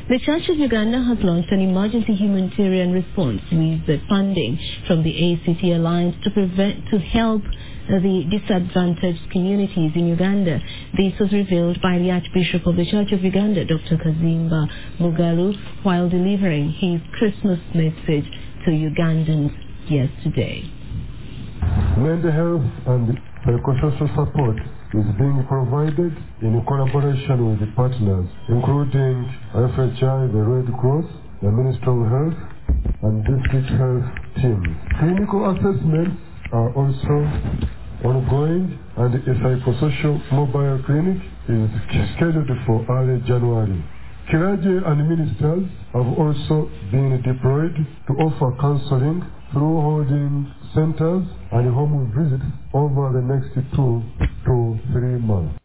The Church of Uganda has launched an emergency humanitarian response with the funding from the ACT Alliance to help the disadvantaged communities in Uganda. This was revealed by the Archbishop of the Church of Uganda, Dr. Kazimba Mugalu, while delivering his Christmas message to Ugandans yesterday. Mental health and psychosocial support is being provided in collaboration with the partners, including FHI, the Red Cross, the Ministry of Health, and district health teams. Clinical assessments are also ongoing, and a psychosocial mobile clinic is scheduled for early January. Clergy and ministers have also been deployed to offer counseling through holding centers and home visits over the next 2 to 3 months.